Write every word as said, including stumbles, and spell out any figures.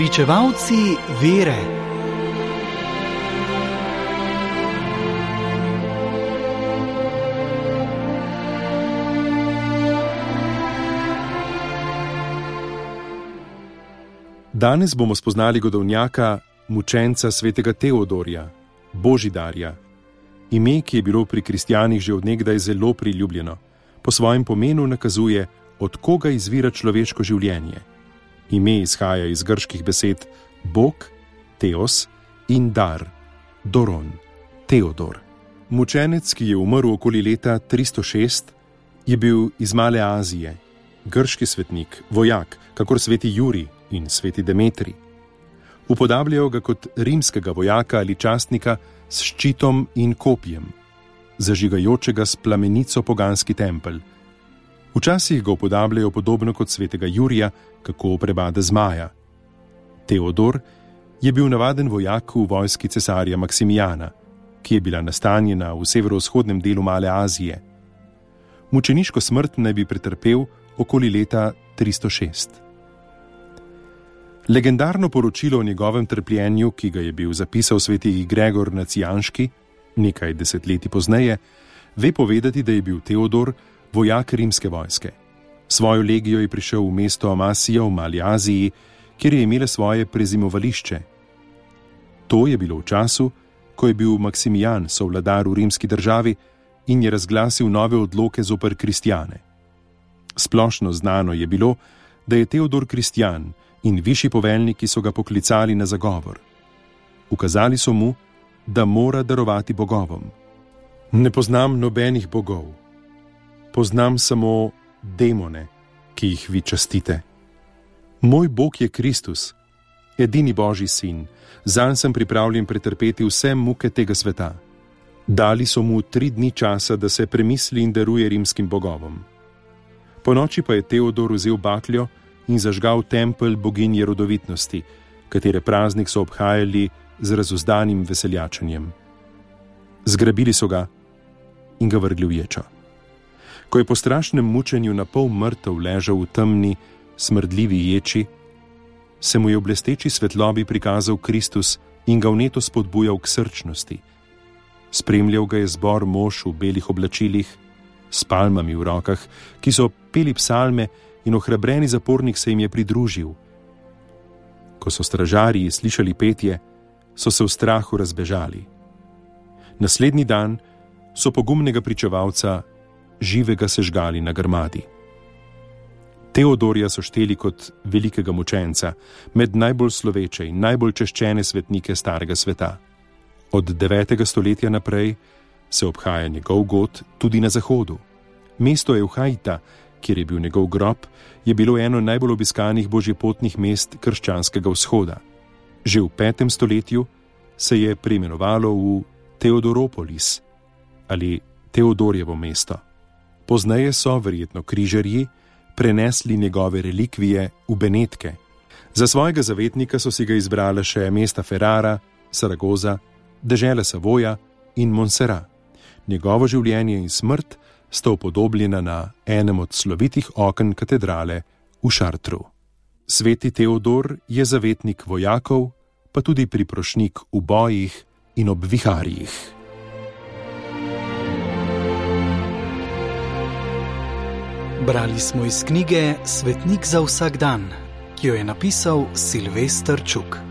Pričevalci vere. Danes bomo spoznali godovnjaka, mučenca svetega Teodorja, Božidarja. Ime, ki je bilo pri kristjanih že od nekdaj zelo priljubljeno, po svojem pomenu nakazuje, od koga izvira človeško življenje. Ime izhaja iz grških besed Bog, Teos in dar, Doron, Teodor. Mučenec, ki je umrl okoli leta tristo šest, je bil iz Male Azije, grški svetnik, vojak, kakor sveti Jurij in sveti Demetrij. Upodabljajo ga kot rimskega vojaka ali častnika s ščitom in kopjem, zažigajočega s plamenico poganski tempelj. Včasih ga upodabljajo podobno kot svetega Jurija, kako prebada zmaja. Teodor je bil navaden vojak v vojski cesarja Maksimijana, ki je bila nastanjena v severovzhodnem delu Male Azije. Mučeniško smrt naj bi pretrpel okoli leta tristo šest. Legendarno poročilo o njegovem trpljenju, ki ga je bil zapisal sveti Gregor Nacijanški, nekaj desetletij pozneje, ve povedati, da je bil Teodor vojak rimske vojske. Svojo legijo je prišel v mesto Amasija v Mali Aziji, kjer je imela svoje prezimovališče. To je bilo v času, ko je bil Maksimijan sovladar v rimski državi in je razglasil nove odloke zoper kristjane. Splošno znano je bilo, da je Teodor kristjan in višji poveljniki so ga poklicali na zagovor. Ukazali so mu, da mora darovati bogovom. Ne poznam nobenih bogov. Poznam samo demone, ki jih vi častite. Moj Bog je Kristus, edini Božji sin, zanj sem pripravljen pretrpeti vse muke tega sveta. Dali so mu tri dni časa, da se premisli in daruje rimskim bogovom. Po noči pa je Teodor vzel bakljo in zažgal tempelj boginje rodovitnosti, katere praznik so obhajali z razuzdanim veseljačenjem. Zgrabili so ga in ga vrgli v ječo. Ko je po strašnem mučenju na pol mrtev ležal v temni, smrdljivi ječi, se mu je v blesteči svetlobi prikazal Kristus in ga vneto spodbujal k srčnosti. Spremljal ga je zbor mož v belih oblačilih, s palmami v rokah, ki so peli psalme, in ohrabreni zapornik se jim je pridružil. Ko so stražarji slišali petje, so se v strahu razbežali. Naslednji dan so pogumnega pričevalca živega sežgali na grmadi. Teodorja so šteli kot velikega mučenca, med najbolj sloveče in najbolj češčene svetnike starega sveta. Od devetega stoletja naprej se obhaja njegov god tudi na zahodu. Mesto Evhaita, kjer je bil njegov grob, je bilo eno najbolj obiskanih božjepotnih mest krščanskega vzhoda. Že v petem stoletju se je preimenovalo v Teodoropolis ali Teodorjevo mesto. Pozneje so, verjetno križarji, prenesli njegove relikvije v Benetke. Za svojega zavetnika so si ga izbrala še mesta Ferrara, Saragoza, dežela Savoja in Montserrat. Njegovo življenje in smrt sta upodobljena na enem od slovitih oken katedrale v Šartru. Sveti Teodor je zavetnik vojakov, pa tudi priprošnik v bojih in ob viharjih. Brali smo iz knjige Svetnik za vsak dan, ki jo je napisal Silvester Čuk.